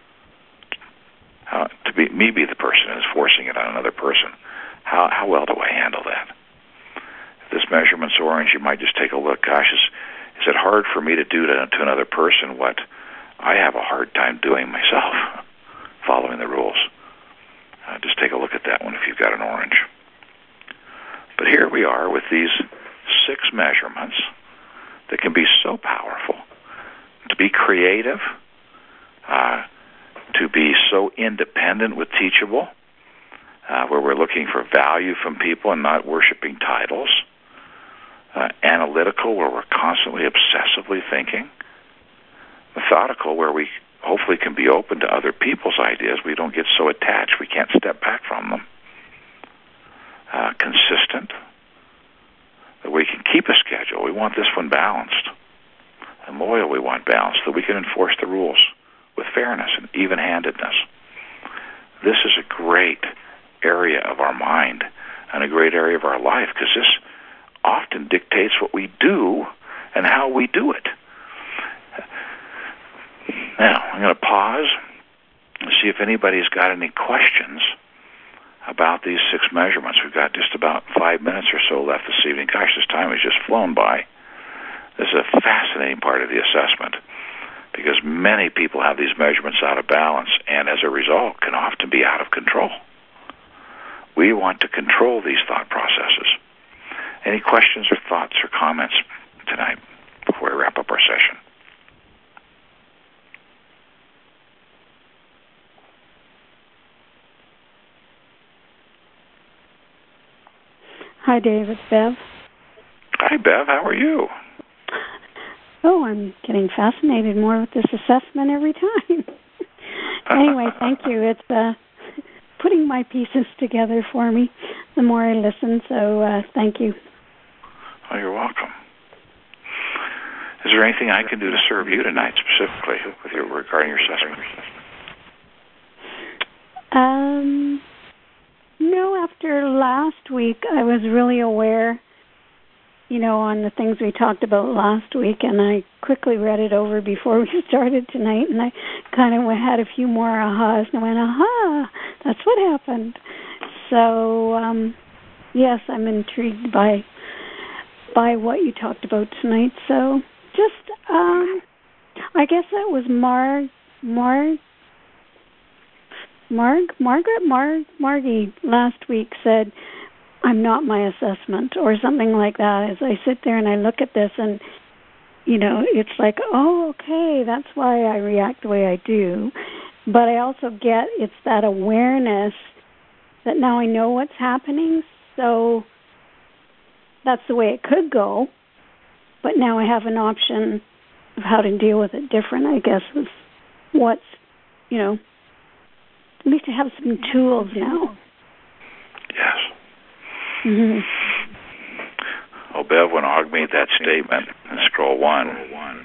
How, to be me be the person who's forcing it on another person. How how well do I handle that? If this measurement's orange, you might just take a look. Gosh, is, is it hard for me to do to, to another person what I have a hard time doing myself, following the rules? Uh, just take a look at that one if you've got an orange. But here we are with these six measurements that can be so powerful. To be creative, uh, to be so independent with teachable, uh, where we're looking for value from people and not worshiping titles. Uh, analytical, where we're constantly obsessively thinking. Methodical, where we hopefully can be open to other people's ideas. We don't get so attached we can't step back from them. Uh, consistent, that we can keep a schedule. We want this one balanced. And loyal, we want balance, that we can enforce the rules with fairness and even-handedness. This is a great area of our mind and a great area of our life, because this often dictates what we do and how we do it. Now, I'm going to pause and see if anybody's got any questions about these six measurements. We've got just about five minutes or so left this evening. Gosh, this time has just flown by. This is a fascinating part of the assessment, because many people have these measurements out of balance, and as a result can often be out of control. We want to control these thought processes. Any questions or thoughts or comments tonight before we wrap up our session?
Hi, Dave. It's Bev.
Hi, Bev. How are you?
Oh, I'm getting fascinated more with this assessment every time. Anyway, thank you. It's uh, putting my pieces together for me the more I listen, so uh, thank you.
Oh, you're welcome. Is there anything I can do to serve you tonight specifically with your, regarding your assessment?
Um, no, after last week, I was really aware, you know, on the things we talked about last week, and I quickly read it over before we started tonight, and I kind of had a few more ahas, and I went, aha, that's what happened. So, um, yes, I'm intrigued by by what you talked about tonight. So, just, um, I guess that was Mar, Mar, Marg, Margaret, Mar, Margie last week said, I'm not my assessment, or something like that. As I sit there and I look at this, and, you know, it's like, oh, okay, that's why I react the way I do. But I also get it's that awareness that now I know what's happening, so that's the way it could go. But now I have an option of how to deal with it different, I guess, is what's, you know, at least I have some tools now.
Yes.
Mm-hmm.
Oh, Bev, when Og made that statement in scroll one, um,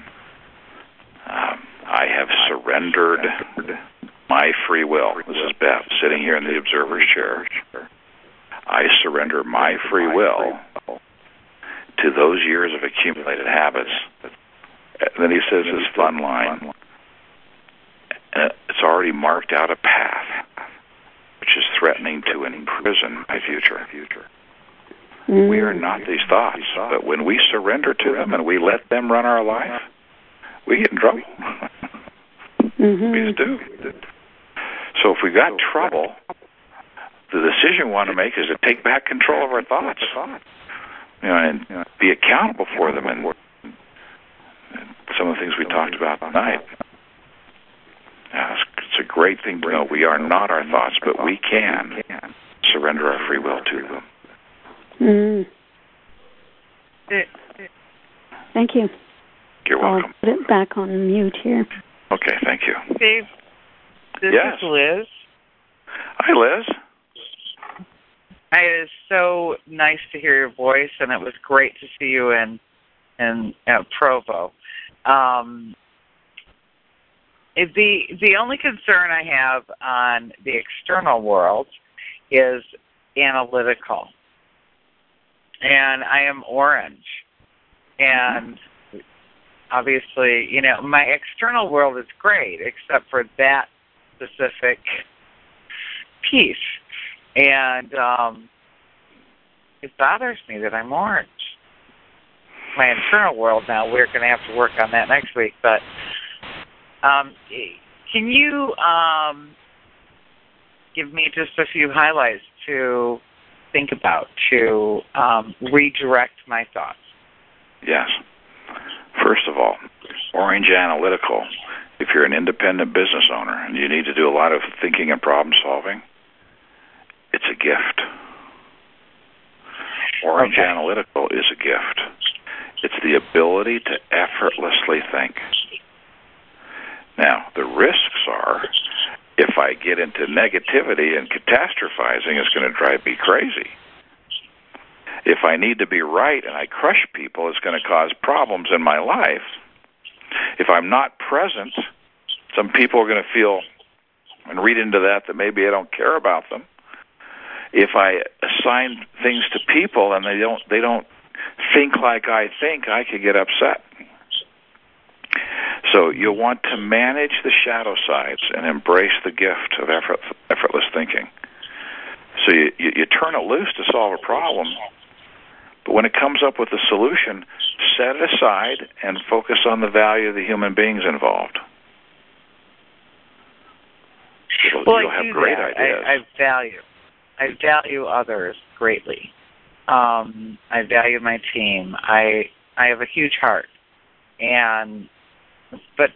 I have surrendered my free will. This is Bev sitting here in the observer's chair. I surrender my free will to those years of accumulated habits. And then he says this fun line, and it's already marked out a path which is threatening to imprison my future. Mm. We are not these thoughts, but when we surrender to them and we let them run our life, we get in trouble. Mm-hmm. We just do. So if we've got trouble, the decision we want to make is to take back control of our thoughts, you know, and be accountable for them, and, and some of the things we talked about tonight. Yeah, it's, it's a great thing to know. We are not our thoughts, but we can surrender our free will to them.
Mm. Thank you.
You're welcome.
I'll put it back on mute here.
Okay, thank you.
Dave, this
yes.
is Liz.
Hi, Liz.
It is so nice to hear your voice, and it was great to see you in in uh, Provo. Um, it, the the only concern I have on the external world is analytical, and I am orange, and obviously, you know, my external world is great, except for that specific piece, and um, it bothers me that I'm orange. My internal world now, we're going to have to work on that next week, but um, can you um, give me just a few highlights to think about, to um, redirect my thoughts?
Yes. First of all, orange analytical, if you're an independent business owner and you need to do a lot of thinking and problem solving, it's a gift. Orange
okay.
analytical is a gift. It's the ability to effortlessly think. Now, the risks are, if I get into negativity and catastrophizing, it's going to drive me crazy. If I need to be right and I crush people, it's going to cause problems in my life. If I'm not present, some people are going to feel and read into that that maybe I don't care about them. If I assign things to people and they don't they don't think like I think, I could get upset. So you want to manage the shadow sides and embrace the gift of effort, effortless thinking. So you, you, you turn it loose to solve a problem, but when it comes up with a solution, set it aside and focus on the value of the human beings involved. You'll,
well,
you'll
I
have
do
great
that.
ideas.
I, I value, I value others greatly. Um, I value my team. I I have a huge heart, and but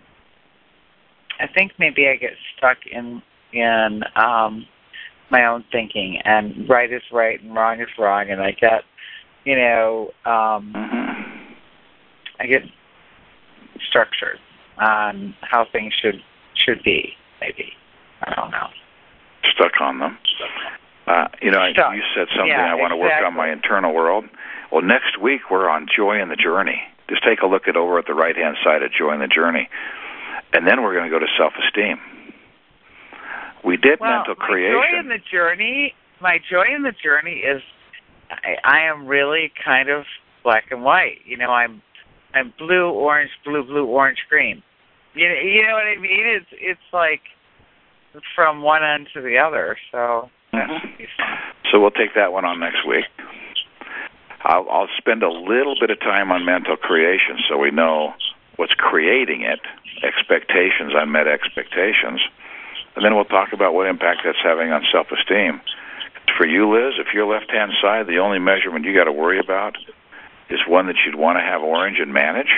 I think maybe I get stuck in in um, my own thinking, and right is right and wrong is wrong, and I get, you know, um,
mm-hmm.
I get structured on how things should should be. Maybe I don't know.
Stuck on them. Uh, you know,
Stuck.
you said something.
Yeah,
I want
exactly.
to work on my internal world. Well, next week we're on Joy in the Journey. Just take a look at over at the right-hand side of Joy in the Journey, and then we're going to go to self-esteem. We did
well,
mental creation.
My joy in the journey, my joy in the journey is, I, I am really kind of black and white. You know, I'm, I'm blue, orange, blue, blue, orange, green. You know, you know what I mean? It's, it's like from one end to the other. So that
mm-hmm.
should be fun.
So we'll take that one on next week. I'll, I'll spend a little bit of time on mental creation so we know what's creating it, expectations, unmet expectations, and then we'll talk about what impact that's having on self-esteem. For you, Liz, if you're left-hand side, the only measurement you got to worry about is one that you'd want to have orange and manage.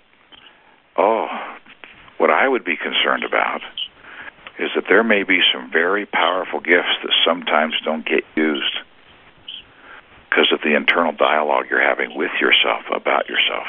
Oh, what I would be concerned about is that there may be some very powerful gifts that sometimes don't get used because of the internal dialogue you're having with yourself about yourself.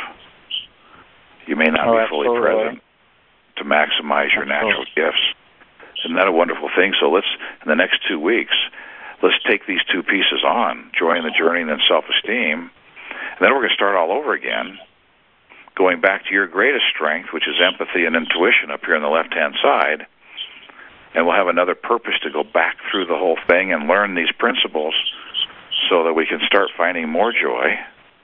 You may not
oh,
be fully
absolutely.
present to maximize your
absolutely.
natural gifts. Isn't that a wonderful thing? So let's, in the next two weeks, let's take these two pieces on, joy in the journey and then self-esteem, and then we're going to start all over again, going back to your greatest strength, which is empathy and intuition up here on the left-hand side, and we'll have another purpose to go back through the whole thing and learn these principles so that we can start finding more joy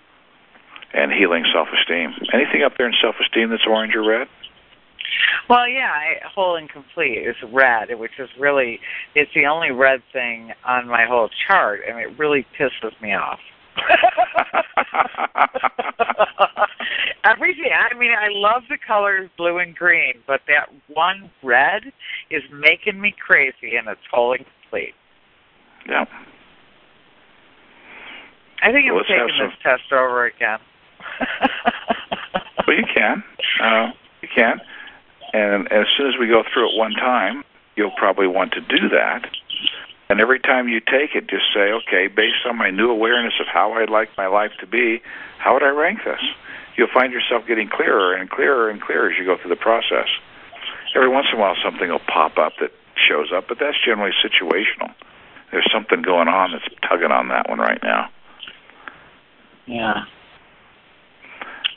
and healing self-esteem. Anything up there in self-esteem that's orange or red?
Well, yeah, I, whole and complete is red, which is really, it's the only red thing on my whole chart, and it really pisses me off. Everything, I mean, I love the colors blue and green, but that one red is making me crazy, and it's whole and complete.
Yeah.
I think
well,
I'm taking
some...
this test over again.
Well, you can. Uh, you can. And as soon as we go through it one time, you'll probably want to do that. And every time you take it, just say, okay, based on my new awareness of how I'd like my life to be, how would I rank this? You'll find yourself getting clearer and clearer and clearer as you go through the process. Every once in a while, something will pop up that shows up, but that's generally situational. There's something going on that's tugging on that one right now.
Yeah.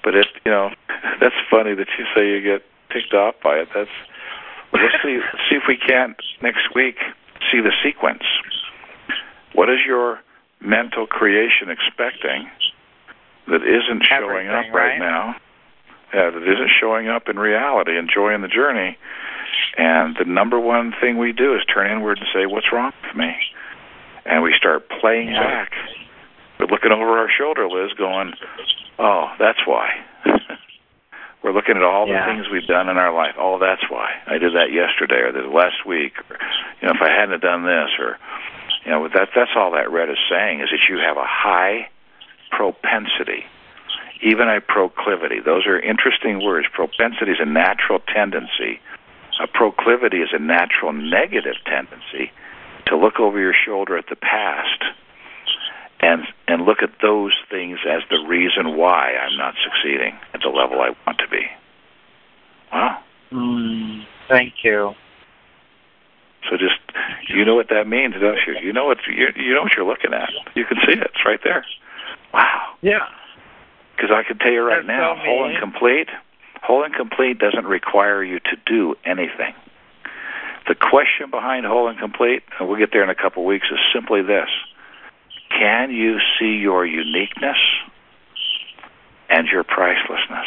But it, you know, that's funny that you say you get ticked off by it. That's let's see, let's see if we can't next week see the sequence. What is your mental creation expecting that isn't showing
Everything,
up right,
right
now? Yeah, that isn't showing up in reality, enjoying the journey. And the number one thing we do is turn inward and say, what's wrong with me? And we start playing
yeah.
back. We're looking over our shoulder, Liz, going, oh, that's why. We're looking at all the
yeah.
things we've done in our life. Oh, that's why. I did that yesterday or this last week. Or, you know, if I hadn't have done this or, you know, that, that's all that red is saying is that you have a high propensity, even a proclivity. Those are interesting words. Propensity is a natural tendency. A proclivity is a natural negative tendency to look over your shoulder at the past and and look at those things as the reason why I'm not succeeding at the level I want to be. Wow.
Mm, thank you.
So just, you know what that means, don't you? You know what you, you know what you're looking at. You can see it. It's right there. Wow.
Yeah.
Because I can tell you right
That's
now,
so
whole and complete, whole and complete doesn't require you to do anything. The question behind whole and complete, and we'll get there in a couple of weeks, is simply this. Can you see your uniqueness and your pricelessness?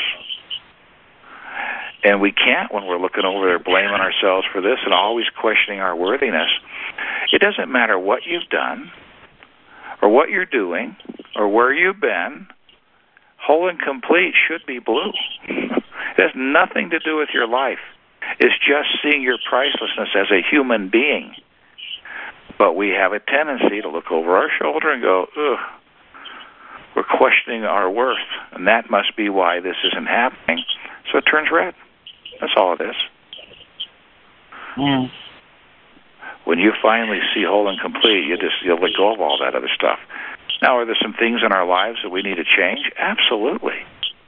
And we can't when we're looking over there blaming ourselves for this and always questioning our worthiness. It doesn't matter what you've done or what you're doing or where you've been. Whole and complete should be blue. It has nothing to do with your life. It's just seeing your pricelessness as a human being. But we have a tendency to look over our shoulder and go, ugh, we're questioning our worth, and that must be why this isn't happening. So it turns red. That's all it is.
Mm.
When you finally see whole and complete, you just you'll let go of all that other stuff. Now, are there some things in our lives that we need to change? Absolutely.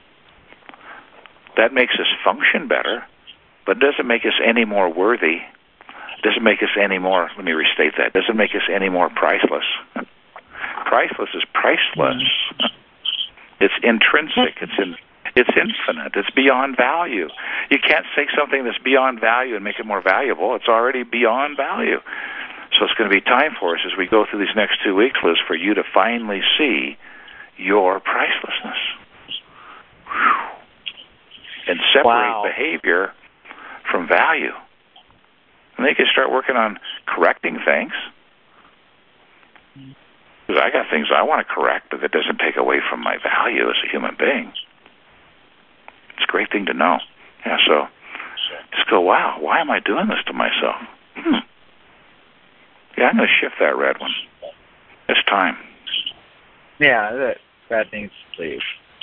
That makes us function better, but it doesn't make us any more worthy. It doesn't make us any more, let me restate that, it doesn't make us any more priceless. Priceless is priceless. It's intrinsic. It's in, it's infinite. It's beyond value. You can't take something that's beyond value and make it more valuable. It's already beyond value. So it's going to be time for us as we go through these next two weeks, Liz, for you to finally see your pricelessness. Whew. And separate
wow.
behavior from value. And they can start working on correcting things. Because I got things I want to correct, but that doesn't take away from my value as a human being. It's a great thing to know. Yeah, so just go, wow, why am I doing this to myself? Hmm. Yeah, I'm going to shift that red one. It's time.
Yeah, that, that needs to leave.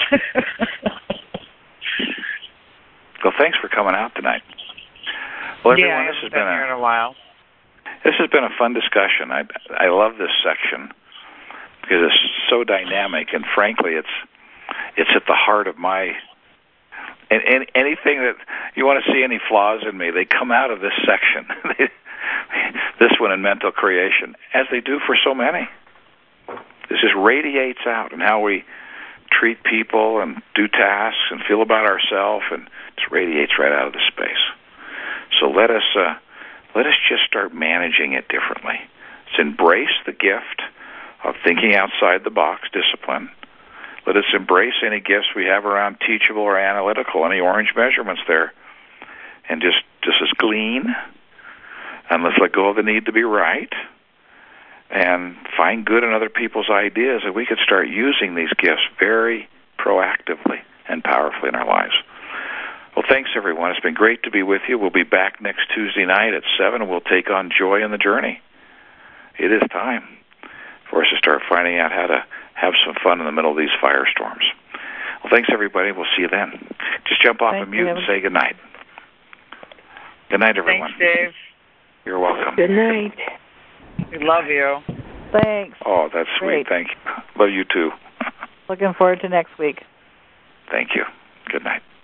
Well, thanks for coming out tonight. Well, everyone,
yeah,
this has
been,
been
here
a,
in a while.
This has been a fun discussion. I I love this section because it's so dynamic, and frankly, it's it's at the heart of my. And, and anything that you want to see any flaws in me, they come out of this section. This one in mental creation, as they do for so many. This just radiates out in how we treat people and do tasks and feel about ourselves, and just radiates right out of the space. So let us uh, let us just start managing it differently. Let's embrace the gift of thinking outside the box, discipline. Let us embrace any gifts we have around teachable or analytical, any orange measurements there, and just just as glean. And let's let go of the need to be right, and find good in other people's ideas, and we could start using these gifts very proactively and powerfully in our lives. Well, thanks, everyone. It's been great to be with you. We'll be back next Tuesday night at seven, and we'll take on Joy in the Journey. It is time for us to start finding out how to have some fun in the middle of these firestorms. Well, thanks, everybody. We'll see you then. Just jump off
Thank
of mute
you.
and say good night. Good night, everyone.
Thanks, Dave.
You're welcome.
Good night.
We love you.
Thanks.
Oh, that's sweet.
Great.
Thank you. Love you, too.
Looking forward to next week.
Thank you. Good night.